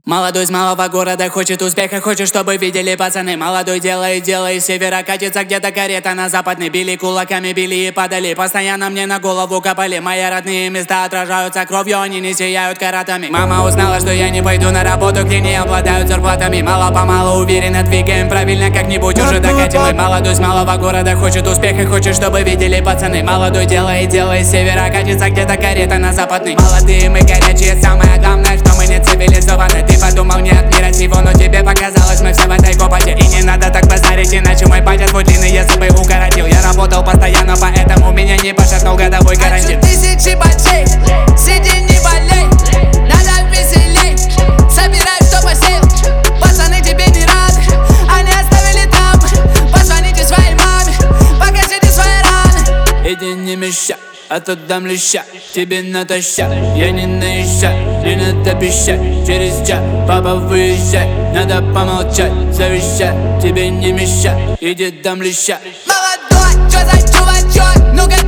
Молодой с малого города хочет успеха, хочет, чтобы видели пацаны. Молодой делает дело, из севера катится где-то карета на западный. Били кулаками, били и падали, постоянно мне на голову копали. Мои родные места отражаются кровью, они не сияют каратами. Мама узнала, что я не пойду на работу, где не обладают зарплатами. Мало-помалу уверенно двигаем правильно, как-нибудь уже докатим. И молодой с малого города хочет успеха, хочет, чтобы видели пацаны. Молодой делает дело, из севера катится где-то карета на западный. Молодые мы горячие, самое главное, что мы не цивилизованы. Ты подумал, не от мира сего, но тебе показалось, мы все в этой копоте. И не надо так базарить, иначе мой батя твой длинные зубы укоротил. Я работал постоянно, поэтому меня не пошатнул годовой карантин. Тысячи батей, сиди не болей, надо веселей, собирай, кто посеял. Пацаны тебе не рады, они оставили там. Позвоните своей маме, покажите свои раны. Иди не мешай, а то дам леща, тебе натощак. Я не наезжай, не надо пищать. Через час, папа выезжай, надо помолчать, завещать. Тебе не мешай, иди дам леща. Молодой, чё за чувачок, ну-ка